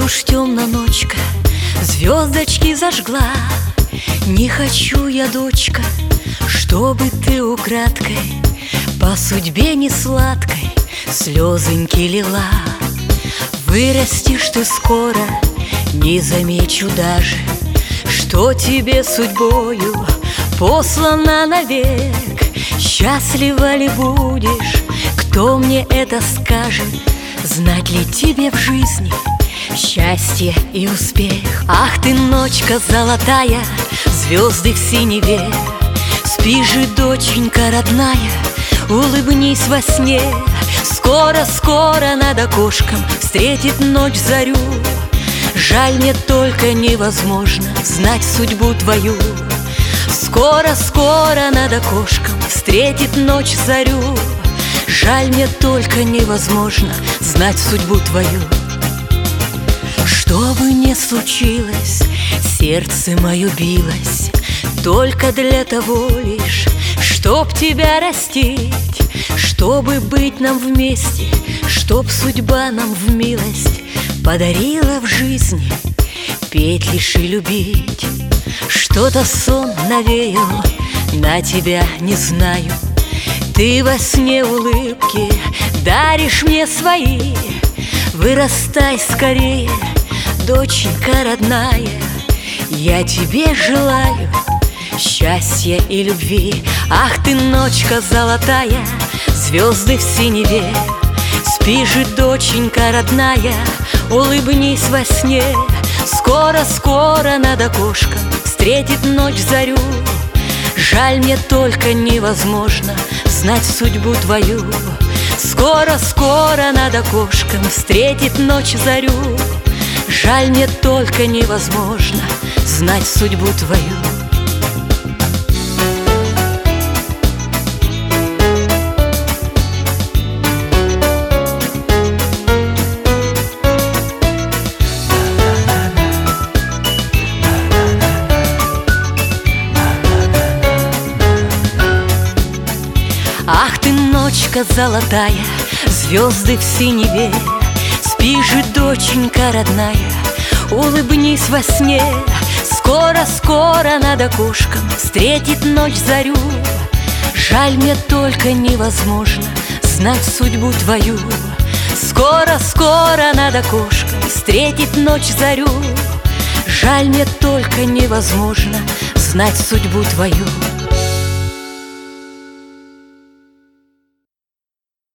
уж темна ночка, звездочки зажгла. Не хочу я, дочка, чтобы ты украдкой по судьбе не сладкой слезоньки лила. Вырастешь ты скоро, не замечу даже, что тебе судьбою послана навек. Счастлива ли будешь, кто мне это скажет? Знать ли тебе в жизни счастье и успех? Ах ты, ночка золотая, звезды в синеве, спи же, доченька родная, улыбнись во сне. Скоро-скоро над окошком встретит ночь зарю. Жаль, мне только невозможно знать судьбу твою. Скоро-скоро над окошком встретит ночь зарю. Жаль, мне только невозможно знать судьбу твою. Что бы ни случилось, сердце мое билось только для того лишь, чтоб тебя растить, чтобы быть нам вместе, чтоб судьба нам в милость подарила в жизни петь лишь и любить. Что-то сон навеял на тебя, не знаю. Ты во сне улыбки даришь мне свои. Вырастай скорее, доченька родная, я тебе желаю счастья и любви. Ах ты, ночка золотая, звезды в синеве, спи же, доченька родная, улыбнись во сне. Скоро-скоро над окошком встретит ночь зарю. Жаль, мне только невозможно знать судьбу твою. Скоро-скоро над окошком встретит ночь зарю. Жаль, мне только невозможно знать судьбу твою. Ах ты, ночка золотая, звезды в синеве, спи же, доченька родная, улыбнись во сне. Скоро-скоро над окошком встретит ночь зарю. Жаль, мне только невозможно знать судьбу твою. Скоро-скоро над окошком встретит ночь зарю. Жаль, мне только невозможно знать судьбу твою.